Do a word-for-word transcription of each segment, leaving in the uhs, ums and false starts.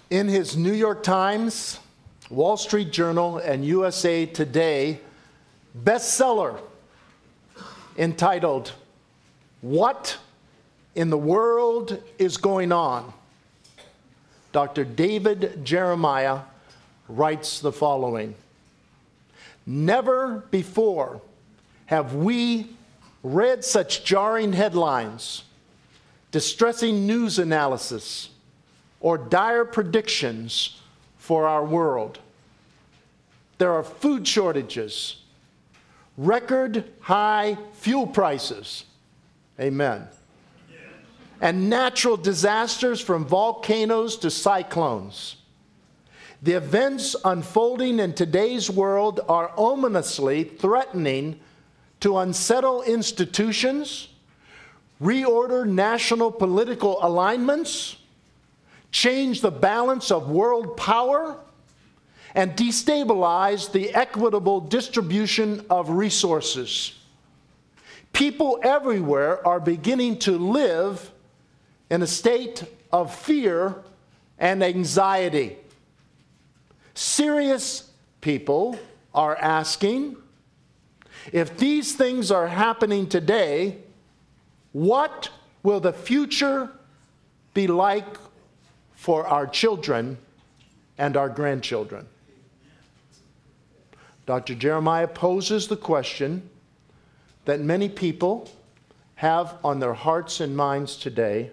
In his New York Times, Wall Street Journal, and U S A Today bestseller entitled, "What in the World is Going On?" Doctor David Jeremiah writes the following: "Never before have we read such jarring headlines, distressing news analysis, or dire predictions for our world. There are food shortages, record high fuel prices, amen, and natural disasters from volcanoes to cyclones. The events unfolding in today's world are ominously threatening to unsettle institutions, reorder national political alignments, change the balance of world power, and destabilize the equitable distribution of resources. People everywhere are beginning to live in a state of fear and anxiety. Serious people are asking, if these things are happening today, what will the future be like for our children and our grandchildren?" Doctor Jeremiah poses the question that many people have on their hearts and minds today: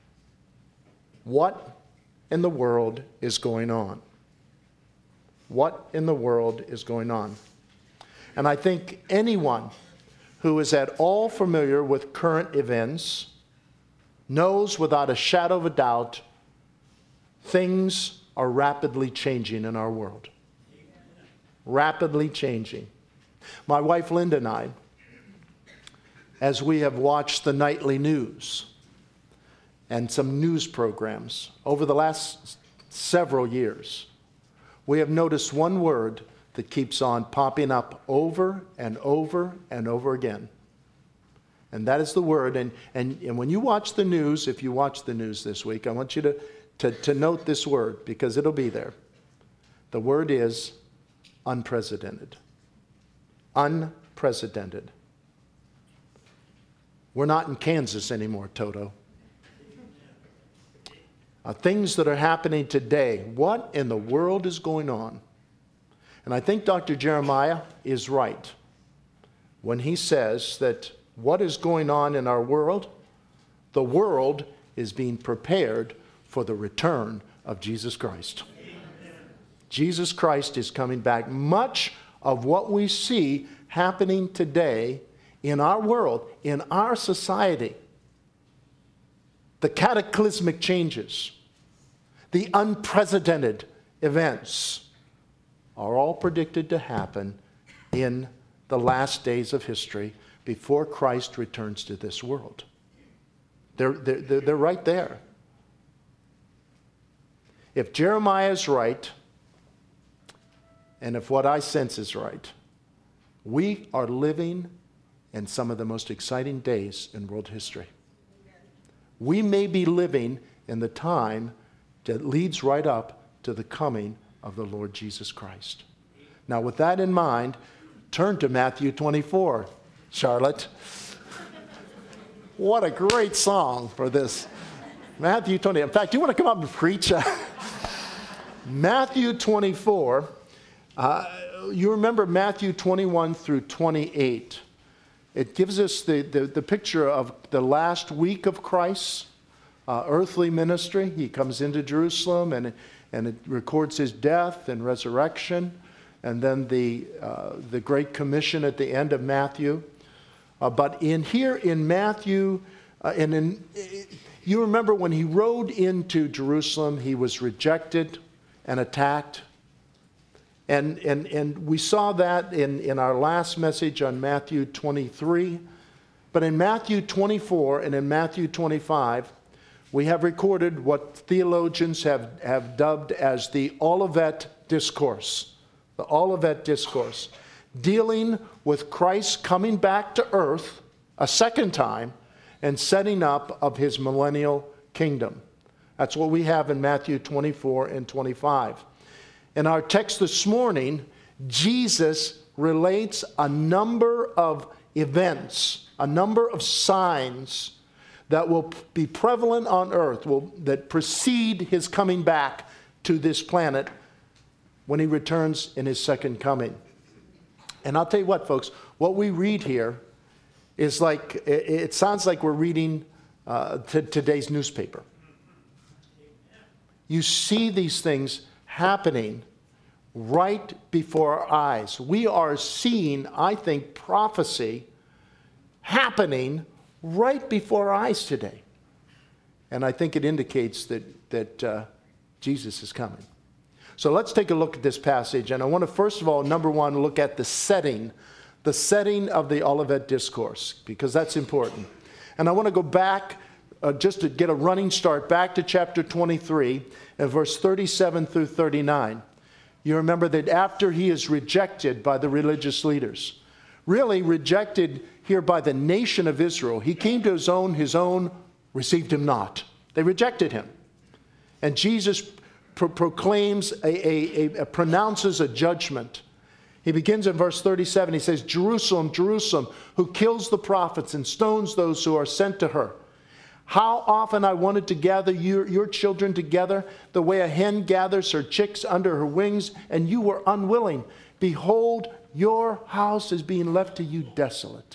what in the world is going on? What in the world is going on? And I think anyone who is at all familiar with current events knows without a shadow of a doubt things are rapidly changing in our world. Rapidly changing. My wife Linda and I, as we have watched the nightly news and some news programs over the last several years, we have noticed one word that keeps on popping up over and over and over again. And that is the word, and, and, and when you watch the news, if you watch the news this week, I want you to To, to note this word, because it'll be there. The word is unprecedented. Unprecedented. We're not in Kansas anymore, Toto. Uh, things that are happening today. What in the world is going on? And I think Doctor Jeremiah is right when he says that what is going on in our world, the world is being prepared for the return of Jesus Christ. Amen. Jesus Christ is coming back. Much of what we see happening today in our world, in our society, the cataclysmic changes, the unprecedented events, are all predicted to happen in the last days of history before Christ returns to this world. They're, they're, they're right there. If Jeremiah is right, and if what I sense is right, we are living in some of the most exciting days in world history. We may be living in the time that leads right up to the coming of the Lord Jesus Christ. Now, with that in mind, turn to Matthew twenty-four, Charlotte. What a great song for this. Matthew twenty. In fact, you want to come up and preach? Matthew twenty-four. Uh, you remember Matthew twenty-one through twenty-eight. It gives us the, the, the picture of the last week of Christ's uh, earthly ministry. He comes into Jerusalem and, and it records his death and resurrection. And then the, uh, the Great Commission at the end of Matthew. Uh, but in here in Matthew, uh, and in, you remember when he rode into Jerusalem, he was rejected and attacked. And, and, and we saw that in, in our last message on Matthew twenty-three. But in Matthew twenty-four and in Matthew twenty-five, we have recorded what theologians have, have dubbed as the Olivet Discourse. The Olivet Discourse, dealing with Christ coming back to earth a second time and setting up of his millennial kingdom. That's what we have in Matthew twenty-four and twenty-five. In our text this morning, Jesus relates a number of events, a number of signs that will be prevalent on earth, will, that precede his coming back to this planet when he returns in his second coming. And I'll tell you what, folks, what we read here is like, it, it sounds like we're reading uh, t- today's newspaper. You see these things happening right before our eyes. We are seeing, I think, prophecy happening right before our eyes today. And I think it indicates that, that uh, Jesus is coming. So let's take a look at this passage. And I want to, first of all, number one, look at the setting, the setting of the Olivet Discourse, because that's important. And I want to go back, uh, just to get a running start, back to chapter twenty-three, and verse thirty-seven through thirty-nine. You remember that after he is rejected by the religious leaders, really rejected here by the nation of Israel, he came to his own, his own received him not. They rejected him. And Jesus pro- proclaims, a, a, a, a pronounces a judgment. He begins in verse thirty-seven. He says, Jerusalem, Jerusalem, who kills the prophets and stones those who are sent to her. How often I wanted to gather your, your children together, the way a hen gathers her chicks under her wings, and you were unwilling. Behold, your house is being left to you desolate.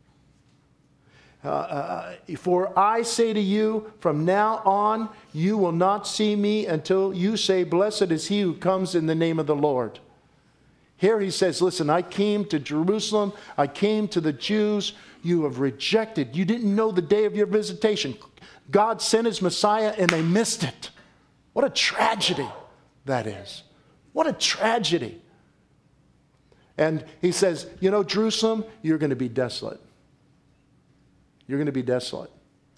Uh, uh, for I say to you, from now on, you will not see me until you say, blessed is he who comes in the name of the Lord. Here he says, listen, I came to Jerusalem, I came to the Jews, you have rejected. You didn't know the day of your visitation. God sent his Messiah and they missed it. What a tragedy that is. What a tragedy. And he says, you know, Jerusalem, you're going to be desolate. You're going to be desolate.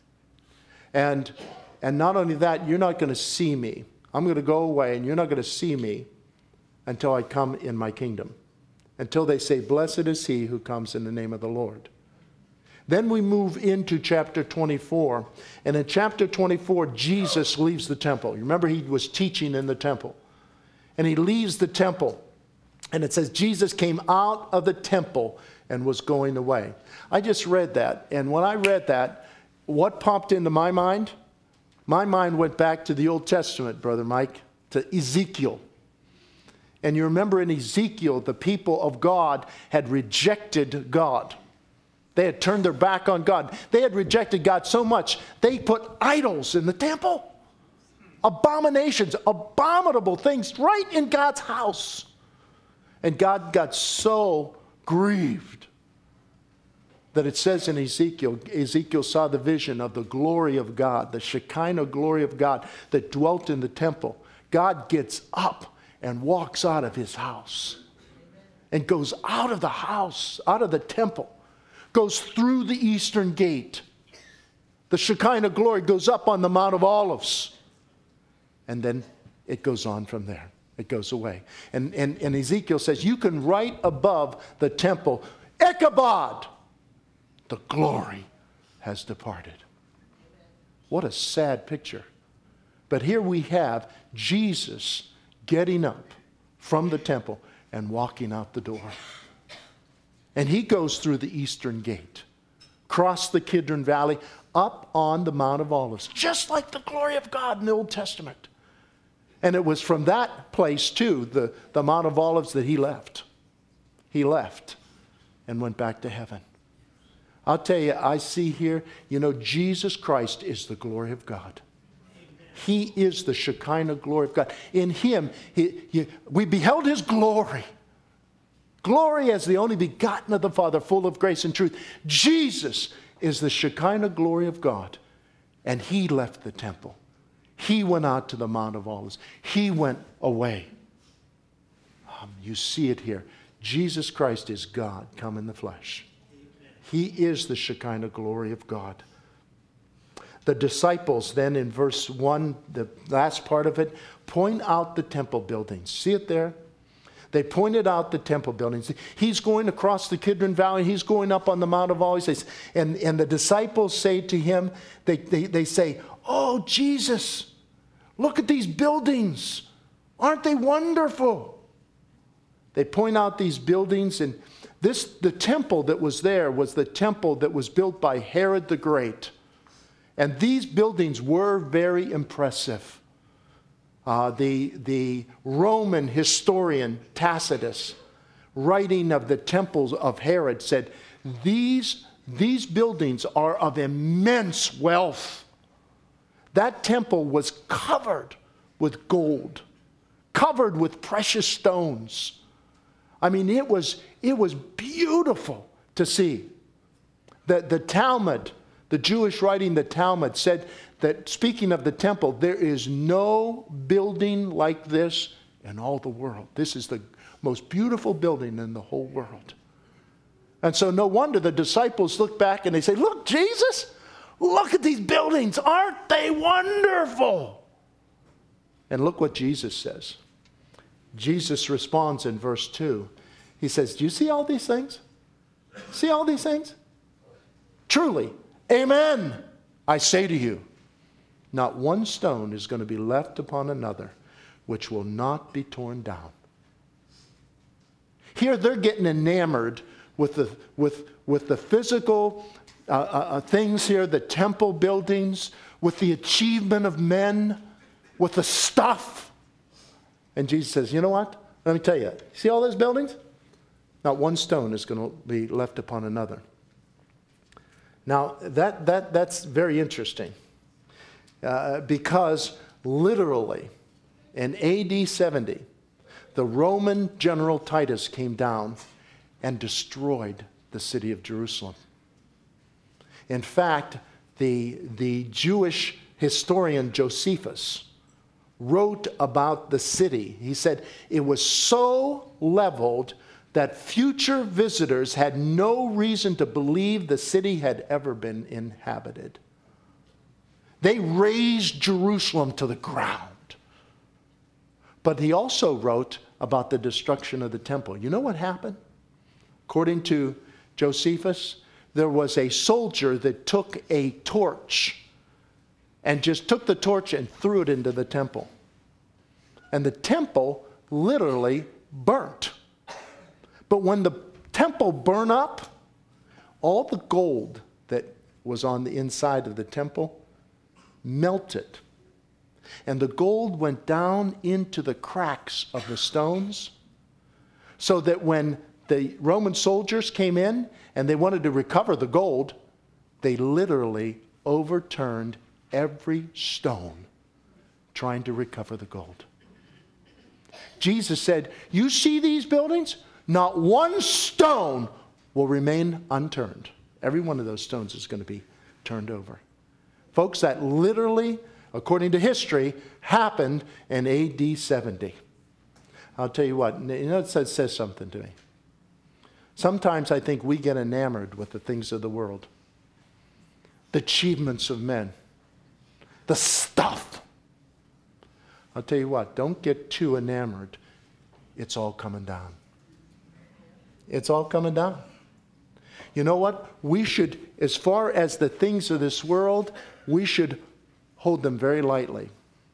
And, and not only that, you're not going to see me. I'm going to go away and you're not going to see me until I come in my kingdom. Until they say, blessed is he who comes in the name of the Lord. Then we move into chapter twenty-four. And in chapter twenty-four, Jesus leaves the temple. You remember he was teaching in the temple. And he leaves the temple. And it says Jesus came out of the temple and was going away. I just read that. And when I read that, what popped into my mind? My mind went back to the Old Testament, Brother Mike, to Ezekiel. And you remember in Ezekiel, the people of God had rejected God. They had turned their back on God. They had rejected God so much, they put idols in the temple. Abominations, abominable things right in God's house. And God got so grieved that it says in Ezekiel, Ezekiel saw the vision of the glory of God, the Shekinah glory of God that dwelt in the temple. God gets up and walks out of his house and goes out of the house, out of the temple, goes through the eastern gate. The Shekinah glory goes up on the Mount of Olives. And then it goes on from there. It goes away. And, and, and Ezekiel says, you can write above the temple, Ichabod, the glory has departed. What a sad picture. But here we have Jesus getting up from the temple and walking out the door. And he goes through the eastern gate, across the Kidron Valley, up on the Mount of Olives, just like the glory of God in the Old Testament. And it was from that place, too, the, the Mount of Olives, that he left. He left and went back to heaven. I'll tell you, I see here, you know, Jesus Christ is the glory of God. He is the Shekinah glory of God. In him, he, he, we beheld his glory. Glory as the only begotten of the Father, full of grace and truth. Jesus is the Shekinah glory of God. And he left the temple. He went out to the Mount of Olives. He went away. Um, you see it here. Jesus Christ is God come in the flesh. He is the Shekinah glory of God. The disciples then in verse one, the last part of it, point out the temple buildings. See it there? They pointed out the temple buildings. He's going across the Kidron Valley. He's going up on the Mount of Olives. And, and the disciples say to him, they, they, they say, oh, Jesus, Look at these buildings. Aren't they wonderful? They point out these buildings, and this the temple that was there was the temple that was built by Herod the Great. And these buildings were very impressive. Uh, the, the Roman historian Tacitus, writing of the temples of Herod, said, these, these buildings are of immense wealth. That temple was covered with gold, covered with precious stones. I mean, it was, it was beautiful to see. The, the Talmud, the Jewish writing, the Talmud, said that, speaking of the temple, there is no building like this in all the world. This is the most beautiful building in the whole world. And so no wonder the disciples look back and they say, look, Jesus, look at these buildings. Aren't they wonderful? And look what Jesus says. Jesus responds in verse two. He says, do you see all these things? See all these things? Truly, amen, I say to you, not one stone is going to be left upon another which will not be torn down. Here they're getting enamored with the, with, with the physical uh, uh, things here, the temple buildings, with the achievement of men, with the stuff. And Jesus says, you know what? Let me tell you, see all those buildings? Not one stone is going to be left upon another. Now, that, that, that's very interesting uh, because literally in A D seventy, the Roman general Titus came down and destroyed the city of Jerusalem. In fact, the, the Jewish historian Josephus wrote about the city. He said it was so leveled that future visitors had no reason to believe the city had ever been inhabited. They razed Jerusalem to the ground. But he also wrote about the destruction of the temple. You know what happened? According to Josephus, there was a soldier that took a torch and just took the torch and threw it into the temple. And the temple literally burnt. But when the temple burned up, all the gold that was on the inside of the temple melted. And the gold went down into the cracks of the stones, so that when the Roman soldiers came in and they wanted to recover the gold, they literally overturned every stone trying to recover the gold. Jesus said, you see these buildings? Not one stone will remain unturned. Every one of those stones is going to be turned over. Folks, that literally, according to history, happened in A D seventy. I'll tell you what, you know, it says, says something to me. Sometimes I think we get enamored with the things of the world, the achievements of men, the stuff. I'll tell you what, don't get too enamored. It's all coming down. It's all coming down. You know what? We should, as far as the things of this world, we should hold them very lightly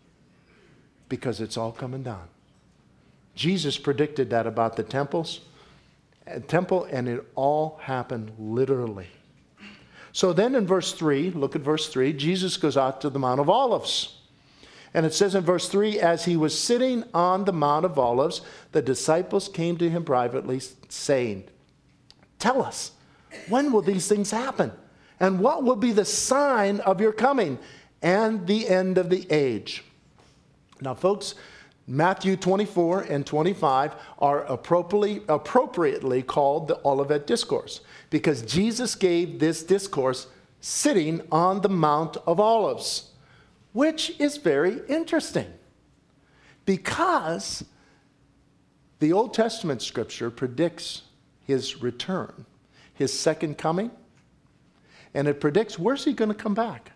because it's all coming down. Jesus predicted that about the temples, temple, and it all happened literally. So then in verse three, look at verse three, Jesus goes out to the Mount of Olives. And it says in verse three, as he was sitting on the Mount of Olives, the disciples came to him privately, saying, tell us, when will these things happen? And what will be the sign of your coming and the end of the age? Now, folks, Matthew twenty-four and twenty-five are appropriately, appropriately called the Olivet Discourse, because Jesus gave this discourse sitting on the Mount of Olives, which is very interesting because the Old Testament scripture predicts his return, his second coming, and it predicts where's he going to come back?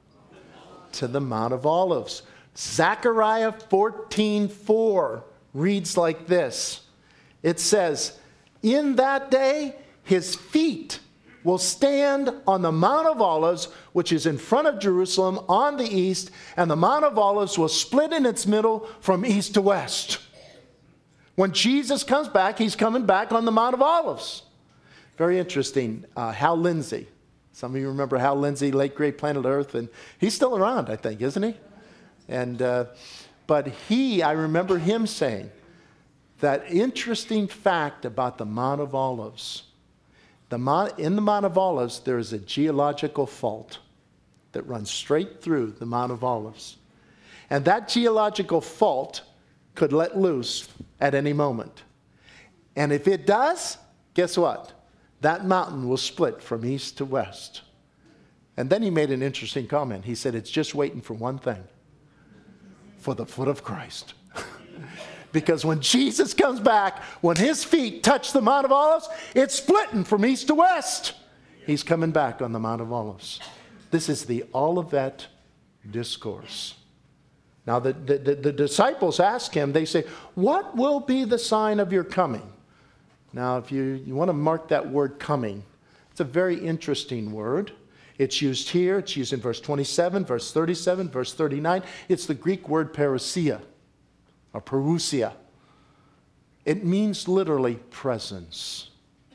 To the Mount of Olives. Zechariah fourteen four reads like this. It says, in that day his feet will stand on the Mount of Olives, which is in front of Jerusalem on the east, and the Mount of Olives will split in its middle from east to west. When Jesus comes back, he's coming back on the Mount of Olives. Very interesting. Uh, Hal Lindsey. Some of you remember Hal Lindsey, late great Planet Earth, and he's still around, I think, isn't he? And uh, but he, I remember him saying that interesting fact about the Mount of Olives. The Mount, in the Mount of Olives, there is a geological fault that runs straight through the Mount of Olives. And that geological fault could let loose at any moment. And if it does, guess what? That mountain will split from east to west. And then he made an interesting comment. He said, it's just waiting for one thing. For the foot of Christ. Because when Jesus comes back, when his feet touch the Mount of Olives, it's splitting from east to west. He's coming back on the Mount of Olives. This is the Olivet Discourse. Now the, the, the, the disciples ask him, they say, what will be the sign of your coming? Now if you, you want to mark that word coming, it's a very interesting word. It's used here, it's used in verse twenty-seven, verse thirty-seven, verse thirty-nine. It's the Greek word parousia, or parousia. It means literally presence.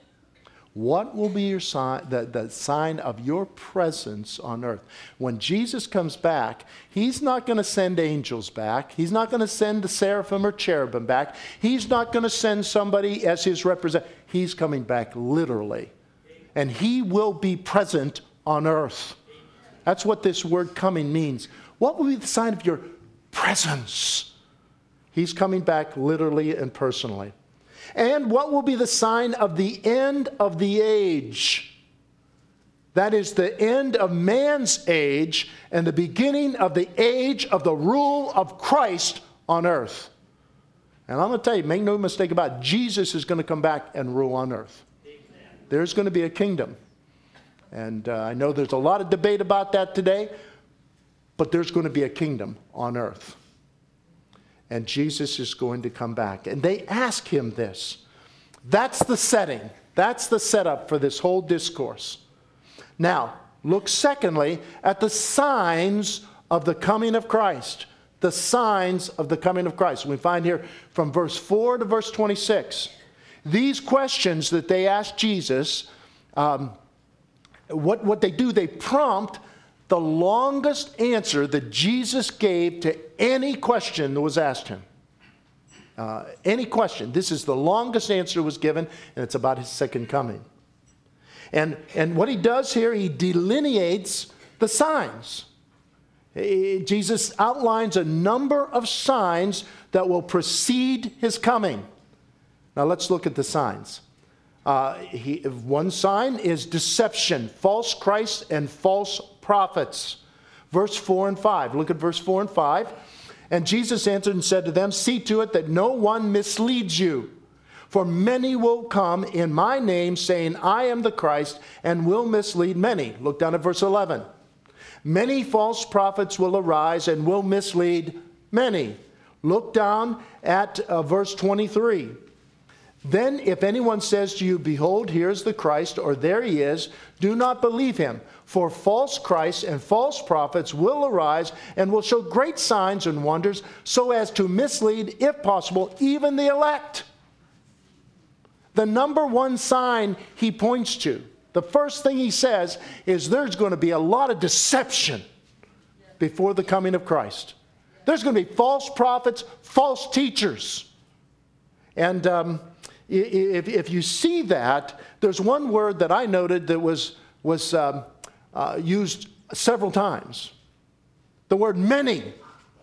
What will be your sign, the, the sign of your presence on earth? When Jesus comes back, he's not going to send angels back. He's not going to send the seraphim or cherubim back. He's not going to send somebody as his representative. He's coming back literally. And he will be present on earth. That's what this word coming means. What will be the sign of your presence? He's coming back literally and personally. And what will be the sign of the end of the age? That is the end of man's age and the beginning of the age of the rule of Christ on earth. And I'm going to tell you, make no mistake about it, Jesus is going to come back and rule on earth. There's going to be a kingdom. And uh, I know there's a lot of debate about that today, but there's going to be a kingdom on earth. And Jesus is going to come back. And they ask him this. That's the setting. That's the setup for this whole discourse. Now, look secondly at the signs of the coming of Christ. The signs of the coming of Christ. We find here from verse four to verse twenty-six. These questions that they ask Jesus, um, What, what they do, they prompt the longest answer that Jesus gave to any question that was asked him. Uh, any question. This is the longest answer that was given, and it's about his second coming. And, and what he does here, he delineates the signs. He, Jesus outlines a number of signs that will precede his coming. Now let's look at the signs. Uh, he, one sign is deception, false Christs and false prophets. Verse four and five. Look at verse four and five. And Jesus answered and said to them, see to it that no one misleads you. For many will come in my name, saying, I am the Christ, and will mislead many. Look down at verse eleven. Many false prophets will arise and will mislead many. Look down at uh, verse twenty-three. Then if anyone says to you, behold, here's the Christ, or there he is, do not believe him. For false Christs and false prophets will arise and will show great signs and wonders, so as to mislead, if possible, even the elect. The number one sign he points to, the first thing he says is there's going to be a lot of deception before the coming of Christ. There's going to be false prophets, false teachers. And um, if, if you see that, there's one word that I noted that was, was um, uh, used several times. The word many.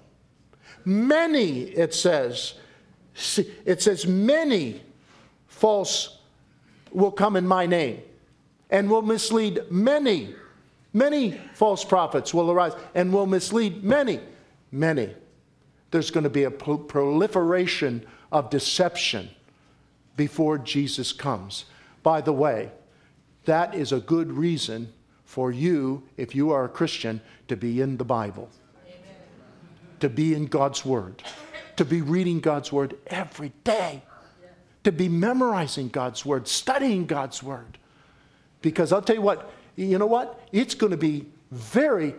Many, it says. It says many false will come in my name and will mislead many. Many false prophets will arise and will mislead many. Many. There's going to be a proliferation of deception before Jesus comes. By the way, that is a good reason for you, if you are a Christian, to be in the Bible. Amen. To be in God's Word. To be reading God's Word every day. Yeah. To be memorizing God's Word, studying God's Word. Because I'll tell you what, you know what? It's going to be very,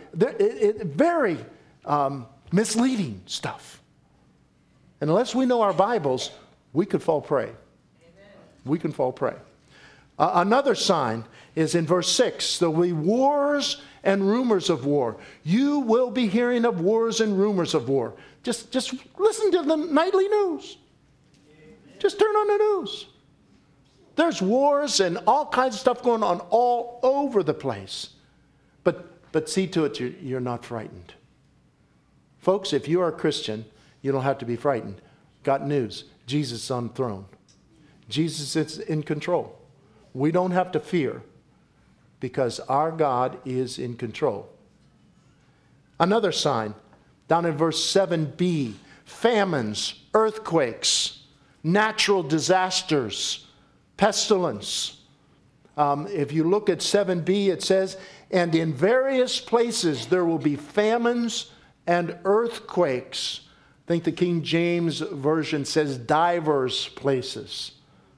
very um, misleading stuff. And unless we know our Bibles, we could fall prey. Amen. We can fall prey. Uh, another sign is in verse six. There will be wars and rumors of war. You will be hearing of wars and rumors of war. Just, just listen to the nightly news. Amen. Just turn on the news. There's wars and all kinds of stuff going on all over the place. But, but see to it you're, you're not frightened. Folks, if you are a Christian, you don't have to be frightened. Got news. Jesus is on the throne. Jesus is in control. We don't have to fear because our God is in control. Another sign, down in verse seven b, famines, earthquakes, natural disasters, pestilence. Um, if you look at seven b, it says, and in various places there will be famines and earthquakes. I think the King James Version says divers places.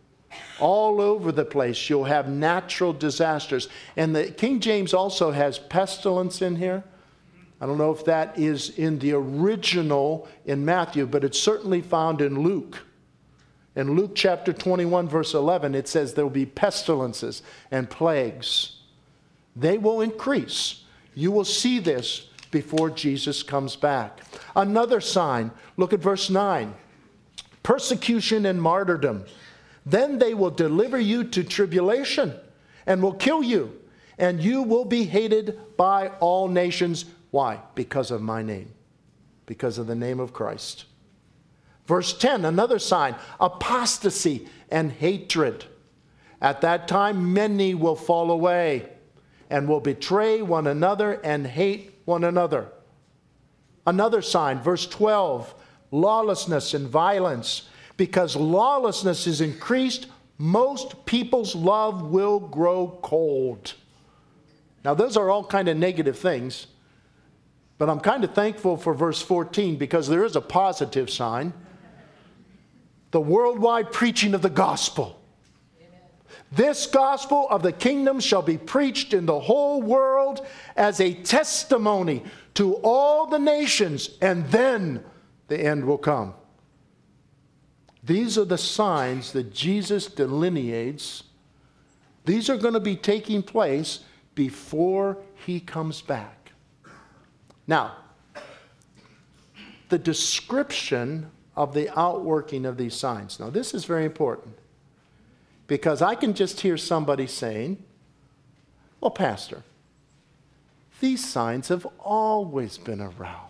All over the place you'll have natural disasters. And the King James also has pestilence in here. I don't know if that is in the original in Matthew, but it's certainly found in Luke. In Luke chapter twenty-one, verse eleven, it says there will be pestilences and plagues. They will increase. You will see this before Jesus comes back. Another sign, look at verse nine. Persecution and martyrdom. Then they will deliver you to tribulation and will kill you, and you will be hated by all nations. Why? Because of my name. Because of the name of Christ. Verse ten, another sign, apostasy and hatred. At that time, many will fall away and will betray one another and hate one another. Another sign, verse twelve, lawlessness and violence. Because lawlessness is increased, most people's love will grow cold. Now, those are all kind of negative things. But I'm kind of thankful for verse fourteen because there is a positive sign. The worldwide preaching of the gospel. Amen. This gospel of the kingdom shall be preached in the whole world as a testimony to all the nations, and then the end will come. These are the signs that Jesus delineates. These are going to be taking place before he comes back. Now, the description of the outworking of these signs. Now, this is very important because I can just hear somebody saying, well, Pastor, these signs have always been around.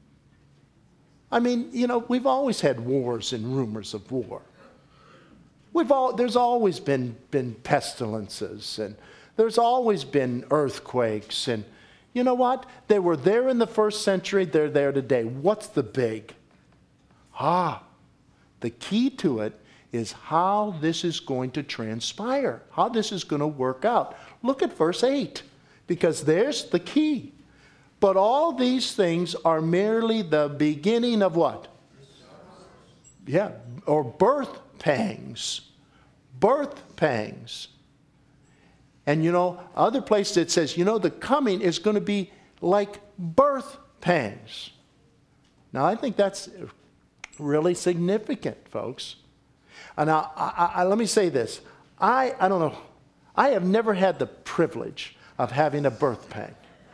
I mean, you know, we've always had wars and rumors of war. We've all, there's always been, been pestilences, and there's always been earthquakes. And you know what? They were there in the first century. They're there today. What's the big? Ah, the key to it is how this is going to transpire, how this is going to work out. Look at verse eight, because there's the key. But all these things are merely the beginning of what? Yeah, or birth pangs. Birth pangs. And you know, other places it says, you know, the coming is going to be like birth pangs. Now, I think that's really significant, folks. And now, I, I, let me say this. I, I don't know. I have never had the privilege of having a birth pang.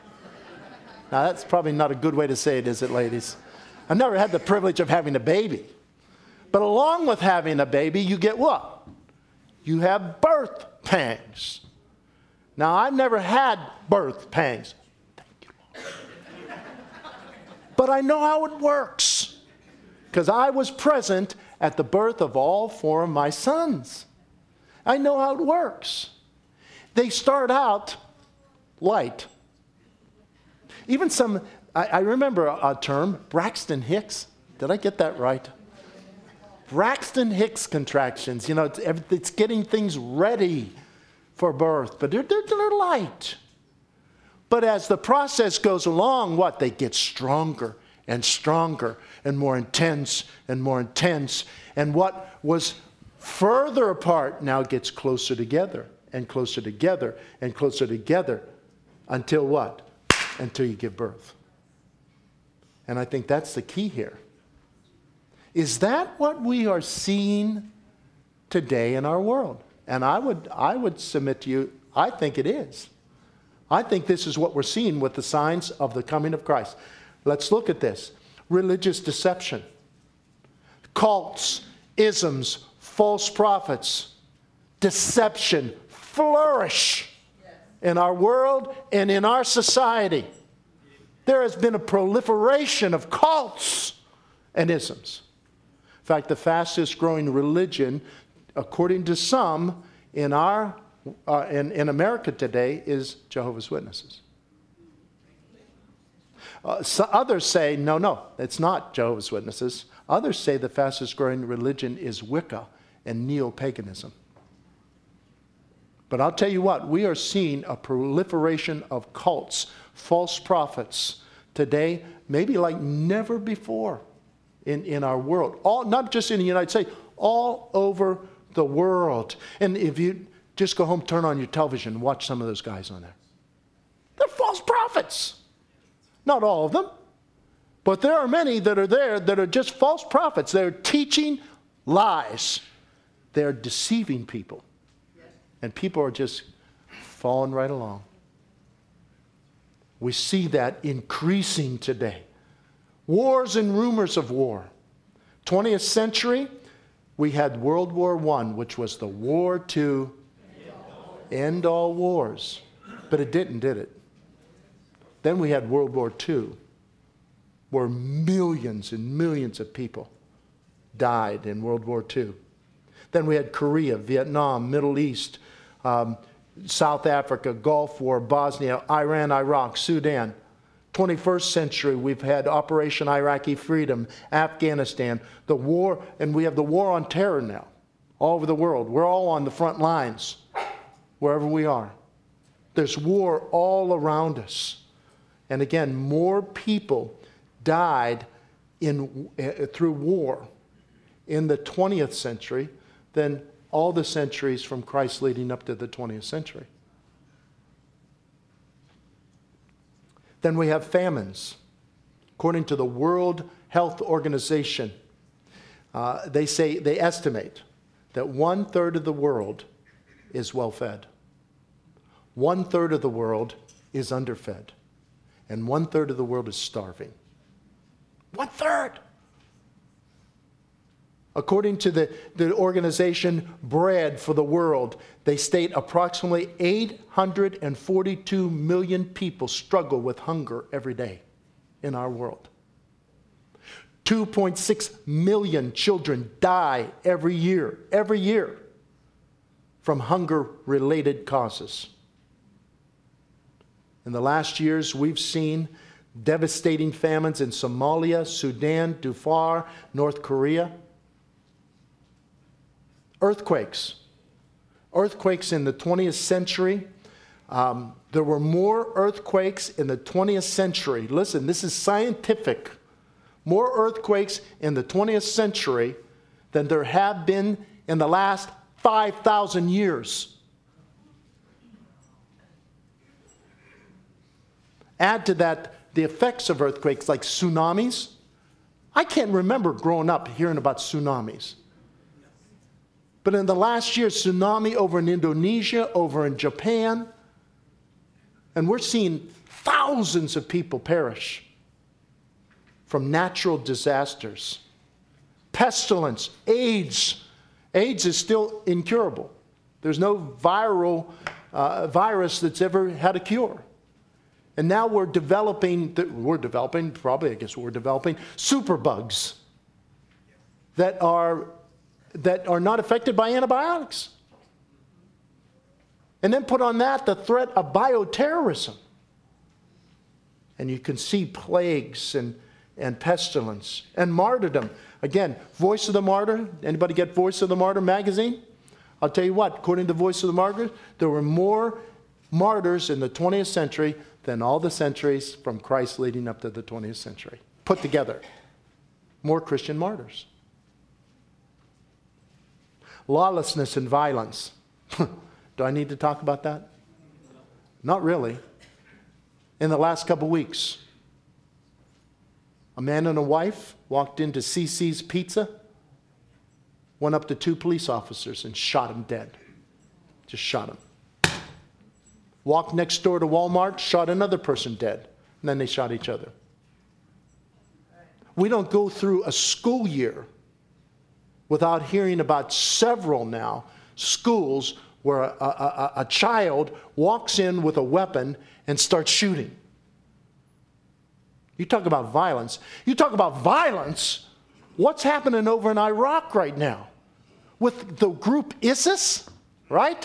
Now, that's probably not a good way to say it, is it, ladies? I've never had the privilege of having a baby. But along with having a baby, you get what? You have birth pangs. Now, I've never had birth pangs. Thank you, Lord. But I know how it works because I was present at the birth of all four of my sons. I know how it works. They start out light. Even some, I, I remember a, a term, Braxton Hicks. Did I get that right? Braxton Hicks contractions. You know, it's, it's getting things ready for birth, but they're, they're, they're light. But as the process goes along, what? They get stronger and stronger and more intense and more intense. And what was further apart now gets closer together and closer together and closer together until what? Until you give birth. And I think that's the key here. Is that what we are seeing today in our world? And I would, I would submit to you, I think it is. I think this is what we're seeing with the signs of the coming of Christ. Let's look at this. Religious deception, cults, isms, false prophets, deception flourish in our world and in our society. There has been a proliferation of cults and isms. In fact, the fastest growing religion, according to some in our uh, in, in America today, is Jehovah's Witnesses. Uh, so others say, no, no, it's not Jehovah's Witnesses. Others say the fastest growing religion is Wicca and neo-paganism. But I'll tell you what, we are seeing a proliferation of cults, false prophets today, maybe like never before in, in our world. All, not just in the United States, all over the world. And if you just go home, turn on your television, watch some of those guys on there. They're false prophets. Not all of them. But there are many that are there that are just false prophets. They're teaching lies. They're deceiving people. And people are just falling right along. We see that increasing today. Wars and rumors of war. twentieth century, we had World War One, which was the war to end all wars. But it didn't, did it? Then we had World War Two, where millions and millions of people died in World War Two. Then we had Korea, Vietnam, Middle East, um, South Africa, Gulf War, Bosnia, Iran, Iraq, Sudan. twenty-first century, we've had Operation Iraqi Freedom, Afghanistan, the war, and we have the war on terror now, all over the world. We're all on the front lines, wherever we are. There's war all around us. And again, more people died in, uh, through war in the twentieth century than all the centuries from Christ leading up to the twentieth century. Then we have famines. According to the World Health Organization, uh, they say, they estimate that one third of the world is well fed. One third of the world is underfed. And one third of the world is starving. One third. According to the, the organization Bread for the World, they state approximately eight hundred forty-two million people struggle with hunger every day in our world. two point six million children die every year, every year, from hunger-related causes. In the last years, we've seen devastating famines in Somalia, Sudan, Darfur, North Korea. Earthquakes. Earthquakes in the twentieth century. Um, there were more earthquakes in the twentieth century. Listen, this is scientific. More earthquakes in the twentieth century than there have been in the last five thousand years. Add to that the effects of earthquakes like tsunamis. I can't remember growing up hearing about tsunamis. But in the last year, tsunami over in Indonesia, over in Japan, and we're seeing thousands of people perish from natural disasters. Pestilence, AIDS. AIDS is still incurable. There's no viral uh, virus that's ever had a cure. And now we're developing, we're developing, probably I guess we're developing superbugs that are, that are not affected by antibiotics. And then put on that the threat of bioterrorism. And you can see plagues and, and pestilence and martyrdom. Again, Voice of the Martyr. Anybody get Voice of the Martyr magazine? I'll tell you what, according to Voice of the Martyr, there were more martyrs in the twentieth century than all the centuries from Christ leading up to the twentieth century. Put together. More Christian martyrs. Lawlessness and violence. Do I need to talk about that? Not really. In the last couple weeks, a man and a wife walked into C C's Pizza, went up to two police officers and shot them dead. Just shot them. Walked next door to Walmart, shot another person dead. And then they shot each other. We don't go through a school year without hearing about several now schools where a, a, a, a child walks in with a weapon and starts shooting. You talk about violence. You talk about violence. What's happening over in Iraq right now with the group ISIS, right?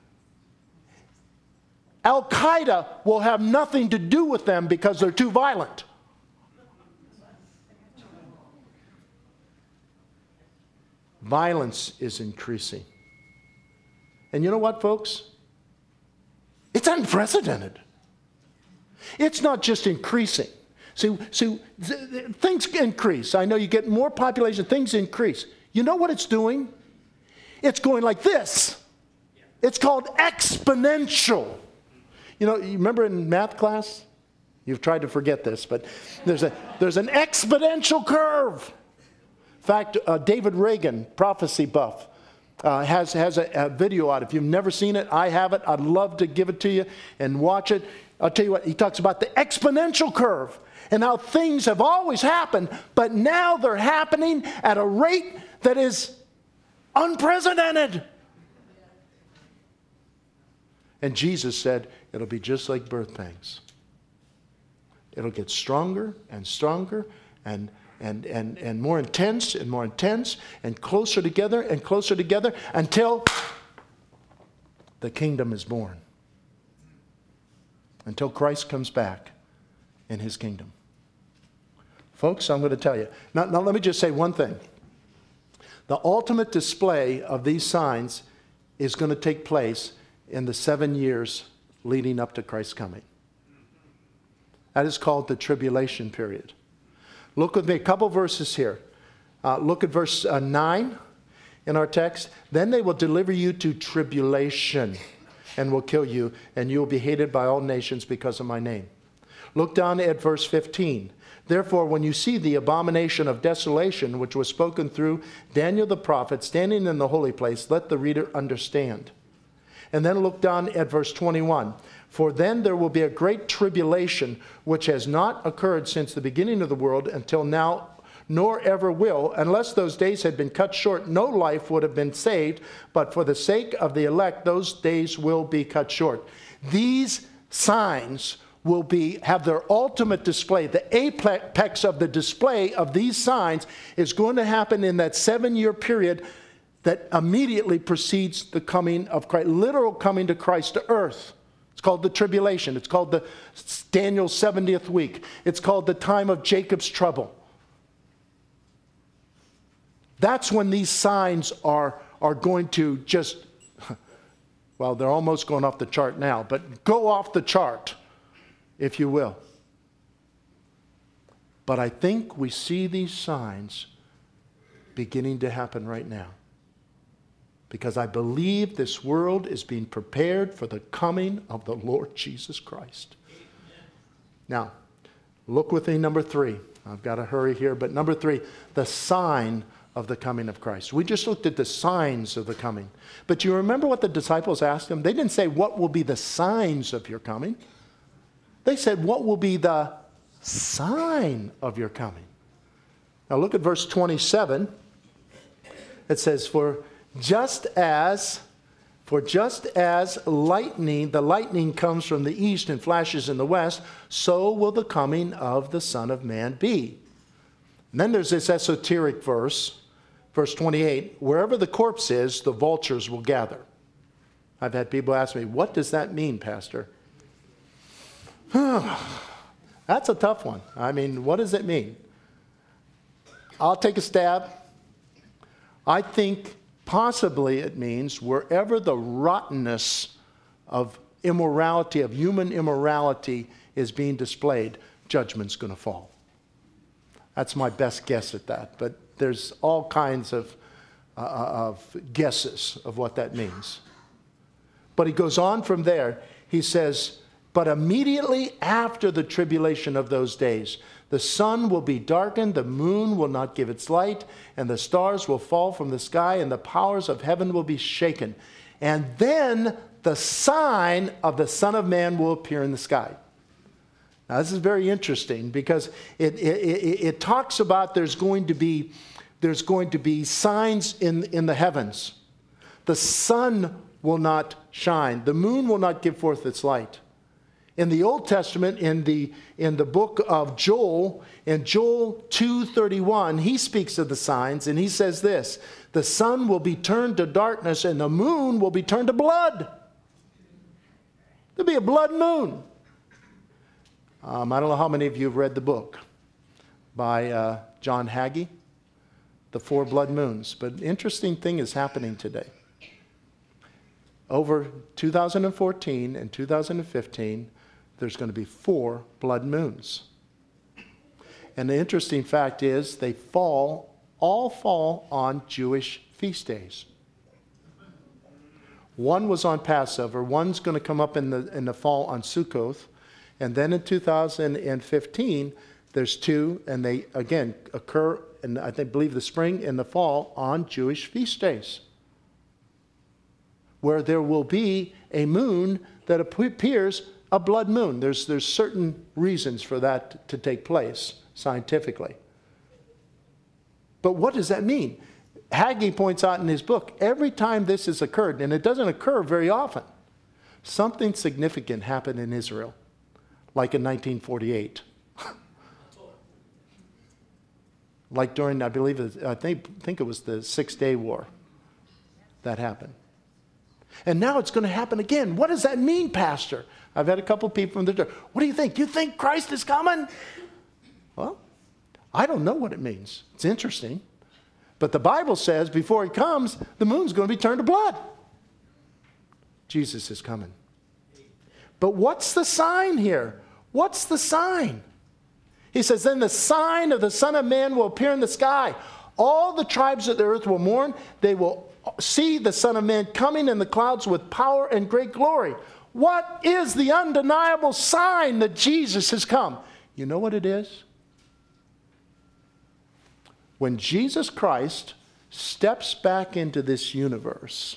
Al-Qaeda will have nothing to do with them because they're too violent. Violence is increasing. And you know what, folks? It's unprecedented. It's not just increasing. See, see, things increase. I know you get more population, things increase. You know what it's doing? It's going like this. It's called exponential. You know, you remember in math class? You've tried to forget this, but there's a there's an exponential curve. In fact, uh, David Reagan, prophecy buff, uh, has, has a, a video out. If you've never seen it, I have it. I'd love to give it to you and watch it. I'll tell you what, he talks about the exponential curve and how things have always happened, but now they're happening at a rate that is unprecedented. And Jesus said, it'll be just like birth pangs. It'll get stronger and stronger and And, and, and more intense and more intense and closer together and closer together until the kingdom is born. Until Christ comes back in his kingdom. Folks, I'm going to tell you. Now, now let me just say one thing. The ultimate display of these signs is going to take place in the seven years leading up to Christ's coming. That is called the tribulation period. Look with me, a couple verses here. Uh, look at verse uh, nine in our text. Then they will deliver you to tribulation and will kill you, and you will be hated by all nations because of my name. Look down at verse fifteen. Therefore, when you see the abomination of desolation, which was spoken through Daniel the prophet, standing in the holy place, let the reader understand. And then look down at verse twenty-one. For then there will be a great tribulation, which has not occurred since the beginning of the world until now, nor ever will. Unless those days had been cut short, no life would have been saved. But for the sake of the elect, those days will be cut short. These signs will be have their ultimate display. The apex of the display of these signs is going to happen in that seven-year period that immediately precedes the coming of Christ, literal coming to Christ to earth. It's called the tribulation. It's called the Daniel's seventieth week. It's called the time of Jacob's trouble. That's when these signs are, are going to just, well, they're almost going off the chart now, but go off the chart, if you will. But I think we see these signs beginning to happen right now. Because I believe this world is being prepared for the coming of the Lord Jesus Christ. Amen. Now, look with me, number three. I've got to hurry here, but number three, the sign of the coming of Christ. We just looked at the signs of the coming. But you remember what the disciples asked him? They didn't say, what will be the signs of your coming? They said, what will be the sign of your coming? Now look at verse twenty-seven. It says, for just as, for just as lightning, the lightning comes from the east and flashes in the west, so will the coming of the Son of Man be. And then there's this esoteric verse, verse twenty-eight, wherever the corpse is, the vultures will gather. I've had people ask me, what does that mean, Pastor? That's a tough one. I mean, what does it mean? I'll take a stab. I think possibly it means wherever the rottenness of immorality, of human immorality is being displayed, judgment's going to fall. That's my best guess at that. But there's all kinds of, uh, of guesses of what that means. But he goes on from there. He says, but immediately after the tribulation of those days, the sun will be darkened, the moon will not give its light, and the stars will fall from the sky, and the powers of heaven will be shaken. And then the sign of the Son of Man will appear in the sky. Now, this is very interesting because it, it, it, it talks about there's going to be, there's going to be signs in, in the heavens. The sun will not shine. The moon will not give forth its light. In the Old Testament, in the, in the book of Joel, in Joel two thirty-one, he speaks of the signs, and he says this, the sun will be turned to darkness, and the moon will be turned to blood. There'll be a blood moon. Um, I don't know how many of you have read the book by uh, John Hagee, The Four Blood Moons. But an interesting thing is happening today. Over two thousand fourteen and two thousand fifteen, there's going to be four blood moons. And the interesting fact is they fall, all fall on Jewish feast days. One was on Passover. One's going to come up in the, in the fall on Sukkoth. And then in two thousand fifteen, there's two, and they, again, occur, in, I think, believe the spring and the fall on Jewish feast days, where there will be a moon that appears a blood moon. There's, there's certain reasons for that to take place scientifically. But what does that mean? Hagee points out in his book, every time this has occurred, and it doesn't occur very often, something significant happened in Israel, like in nineteen forty-eight. Like during, I believe, it, I think, think it was the Six-Day War that happened. And now it's going to happen again. What does that mean, Pastor? I've had a couple people from the church. What do you think? You think Christ is coming? Well, I don't know what it means. It's interesting. But the Bible says before he comes, the moon's going to be turned to blood. Jesus is coming. But what's the sign here? What's the sign? He says, then the sign of the Son of Man will appear in the sky. All the tribes of the earth will mourn. They will see the Son of Man coming in the clouds with power and great glory. What is the undeniable sign that Jesus has come? You know what it is? When Jesus Christ steps back into this universe,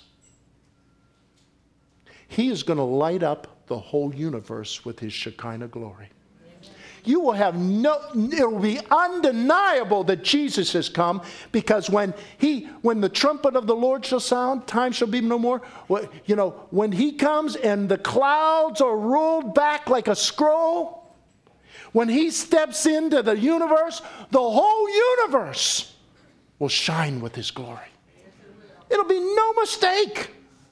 he is going to light up the whole universe with his Shekinah glory. You will have no, it will be undeniable that Jesus has come, because when he, when the trumpet of the Lord shall sound, time shall be no more. You know, when he comes and the clouds are rolled back like a scroll, when he steps into the universe, the whole universe will shine with his glory. It'll be no mistake.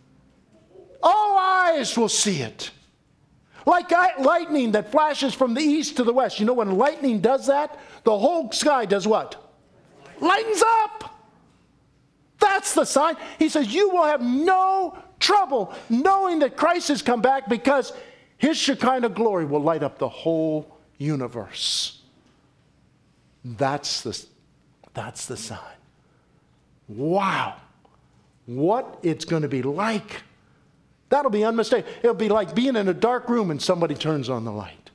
All eyes will see it. Like lightning that flashes from the east to the west. You know when lightning does that? The whole sky does what? Lightens up. That's the sign. He says you will have no trouble knowing that Christ has come back, because his Shekinah glory will light up the whole universe. That's the, that's the sign. Wow. What it's going to be like. That'll be unmistakable. It'll be like being in a dark room and somebody turns on the light.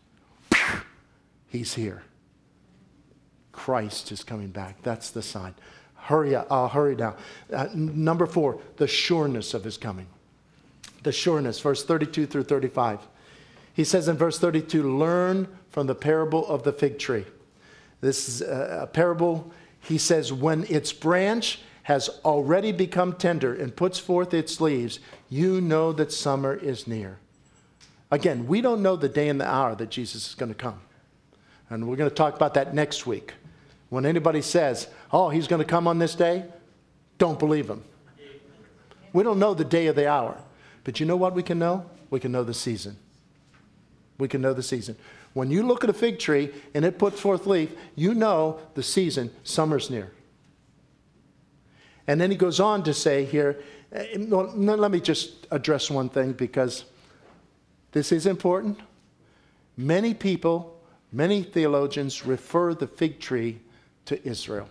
He's here. Christ is coming back. That's the sign. Hurry up. I'll hurry down. Uh, number four, the sureness of his coming. The sureness, verse thirty-two through thirty-five. He says in verse thirty-two, learn from the parable of the fig tree. This is a parable. He says, when its branch has already become tender and puts forth its leaves, you know that summer is near. Again, we don't know the day and the hour that Jesus is going to come. And we're going to talk about that next week. When anybody says, oh, he's going to come on this day, don't believe him. We don't know the day or the hour. But you know what we can know? We can know the season. We can know the season. When you look at a fig tree and it puts forth leaf, you know the season, summer's near. And then he goes on to say here, let me just address one thing, because this is important. Many people, many theologians refer the fig tree to Israel.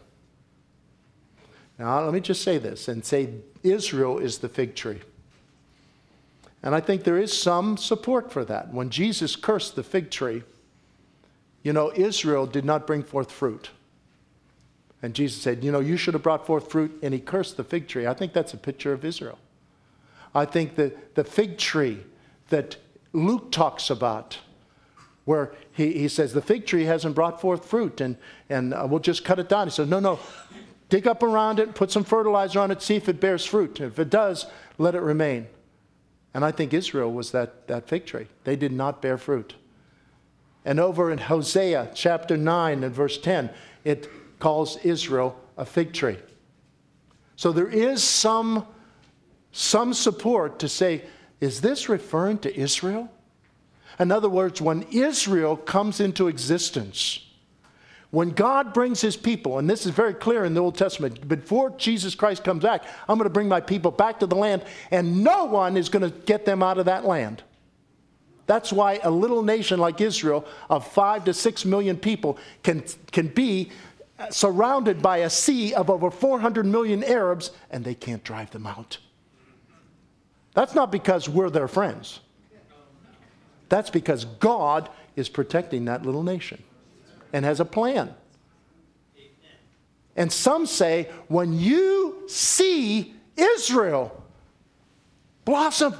Now, let me just say this and say Israel is the fig tree. And I think there is some support for that. When Jesus cursed the fig tree, you know, Israel did not bring forth fruit. And Jesus said, you know, you should have brought forth fruit, and he cursed the fig tree. I think that's a picture of Israel. I think that the fig tree that Luke talks about, where he, he says the fig tree hasn't brought forth fruit, and, and uh, we'll just cut it down. He says, no, no, dig up around it, put some fertilizer on it, see if it bears fruit. If it does, let it remain. And I think Israel was that, that fig tree. They did not bear fruit. And over in Hosea chapter nine and verse ten, it calls Israel a fig tree. So there is some, some support to say, is this referring to Israel? In other words, when Israel comes into existence, when God brings his people, and this is very clear in the Old Testament, before Jesus Christ comes back, I'm going to bring my people back to the land, and no one is going to get them out of that land. That's why a little nation like Israel of five to six million people can, can be surrounded by a sea of over four hundred million Arabs, and they can't drive them out. That's not because we're their friends. That's because God is protecting that little nation and has a plan. And some say, when you see Israel blossom,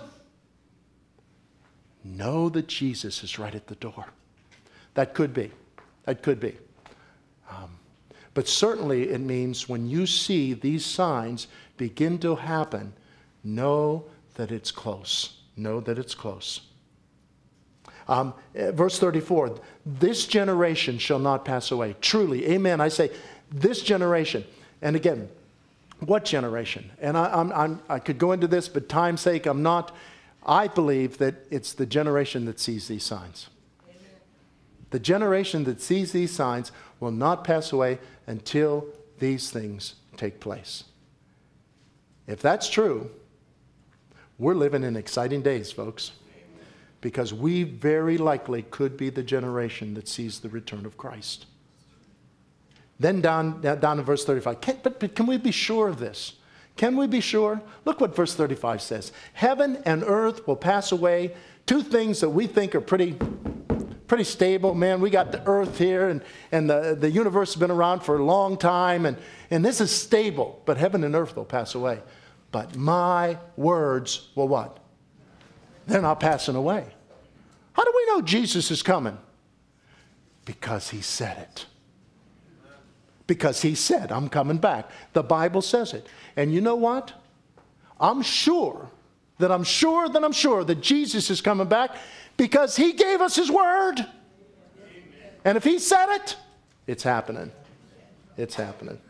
know that Jesus is right at the door. That could be. That could be. Um, but certainly it means when you see these signs begin to happen, know that it's close. Know that it's close. Um, verse thirty-four, this generation shall not pass away. Truly, amen. I say, this generation. And again, what generation? And I, I'm, I'm, I could go into this, but time's sake, I'm not. I believe that it's the generation that sees these signs. Amen. The generation that sees these signs will not pass away until these things take place. If that's true, we're living in exciting days, folks. Because we very likely could be the generation that sees the return of Christ. Then down, down in verse thirty-five, can, but, but can we be sure of this? Can we be sure? Look what verse thirty-five says. Heaven and earth will pass away. Two things that we think are pretty, pretty stable. Man, we got the earth here, and, and the, the universe has been around for a long time, and, and this is stable. But heaven and earth will pass away. But my words will what? They're not passing away. How do we know Jesus is coming? Because he said it. Because he said, I'm coming back. The Bible says it. And you know what? I'm sure that I'm sure that I'm sure that Jesus is coming back because he gave us his word. Amen. And if he said it, it's happening. It's happening.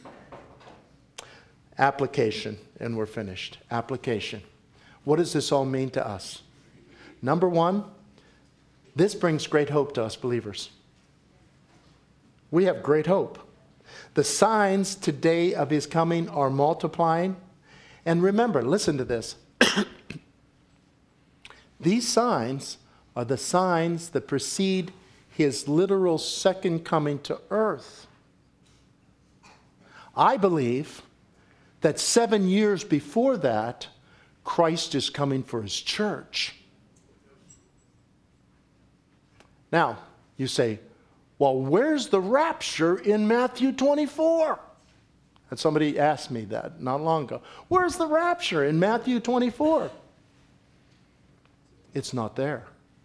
Application, and we're finished. Application. What does this all mean to us? Number one, this brings great hope to us believers. We have great hope. The signs today of his coming are multiplying. And remember, listen to this. These signs are the signs that precede his literal second coming to earth. I believe that seven years before that, Christ is coming for his church. Now, you say, well, where's the rapture in Matthew twenty-four? And somebody asked me that not long ago. Where's the rapture in Matthew twenty-four? It's not there.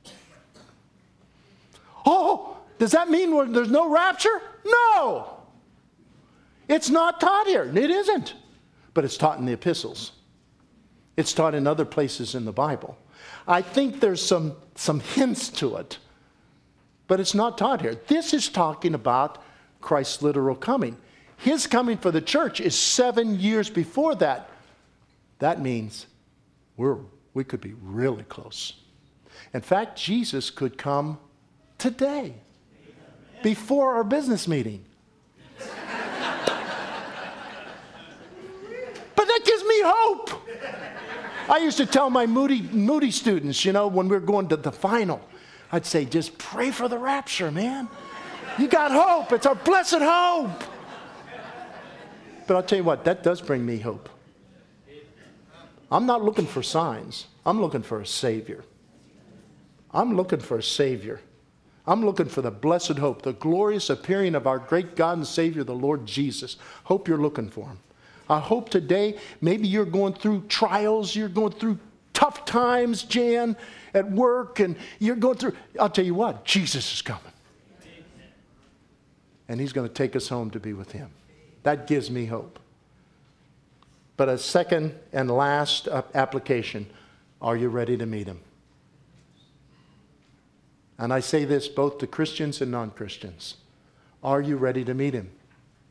Oh, does that mean there's no rapture? No. It's not taught here. It isn't. But it's taught in the epistles. It's taught in other places in the Bible. I think there's some, some hints to it, but it's not taught here. This is talking about Christ's literal coming. His coming for the church is seven years before that. That means we're, we could be really close. In fact, Jesus could come today, before our business meeting. But that gives me hope. I used to tell my Moody, Moody students, you know, when we were going to the final, I'd say, just pray for the rapture, man. You got hope. It's our blessed hope. But I'll tell you what, that does bring me hope. I'm not looking for signs. I'm looking for a Savior. I'm looking for a Savior. I'm looking for the blessed hope, the glorious appearing of our great God and Savior, the Lord Jesus. Hope you're looking for Him. I hope today, maybe you're going through trials, you're going through tough times, Jan, at work, and you're going through, I'll tell you what, Jesus is coming. And He's going to take us home to be with Him. That gives me hope. But a second and last application, are you ready to meet Him? And I say this both to Christians and non-Christians. Are you ready to meet Him?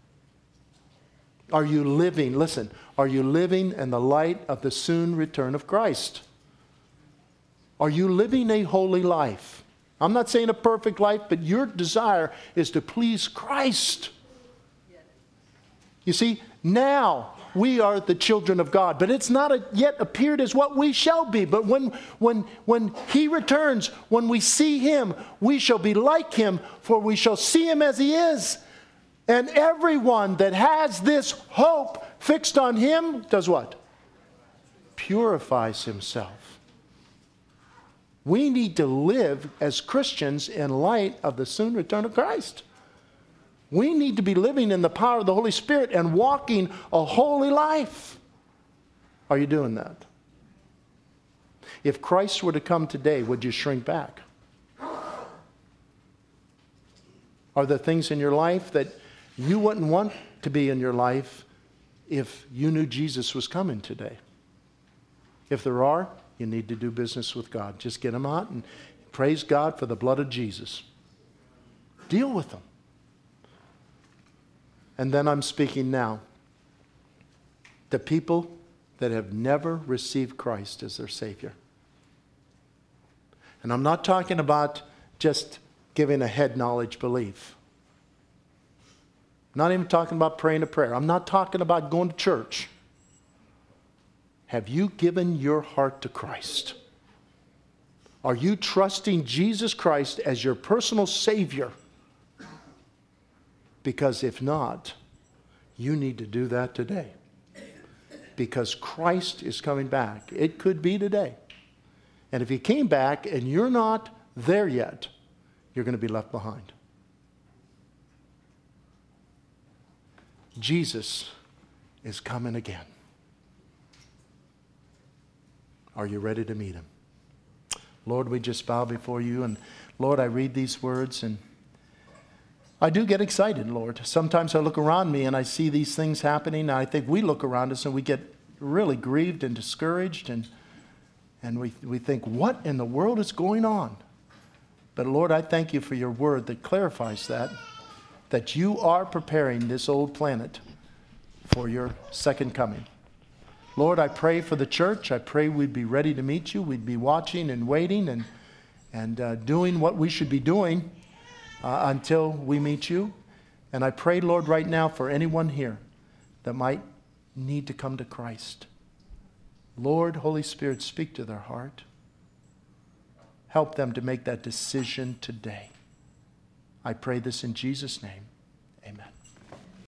Are you living, listen, are you living in the light of the soon return of Christ? Are you living a holy life? I'm not saying a perfect life, but your desire is to please Christ. You see, now we are the children of God, but it's not a, yet appeared as what we shall be. But when, when, when He returns, when we see Him, we shall be like Him, for we shall see Him as He is. And everyone that has this hope fixed on Him does what? Purifies himself. We need to live as Christians in light of the soon return of Christ. We need to be living in the power of the Holy Spirit and walking a holy life. Are you doing that? If Christ were to come today, would you shrink back? Are there things in your life that you wouldn't want to be in your life if you knew Jesus was coming today? If there are, you need to do business with God. Just get them out and praise God for the blood of Jesus. Deal with them. And then I'm speaking now to people that have never received Christ as their Savior. And I'm not talking about just giving a head knowledge belief. I'm not even talking about praying a prayer. I'm not talking about going to church. Have you given your heart to Christ? Are you trusting Jesus Christ as your personal Savior? Because if not, you need to do that today. Because Christ is coming back. It could be today. And if He came back and you're not there yet, you're going to be left behind. Jesus is coming again. Are you ready to meet Him? Lord, we just bow before You. And Lord, I read these words and I do get excited, Lord. Sometimes I look around me and I see these things happening. And I think we look around us and we get really grieved and discouraged. And, and we, we think, what in the world is going on? But Lord, I thank You for Your word that clarifies that. That You are preparing this old planet for Your second coming. Lord, I pray for the church. I pray we'd be ready to meet You. We'd be watching and waiting and, and uh, doing what we should be doing uh, until we meet You. And I pray, Lord, right now for anyone here that might need to come to Christ. Lord, Holy Spirit, speak to their heart. Help them to make that decision today. I pray this in Jesus' name. Amen.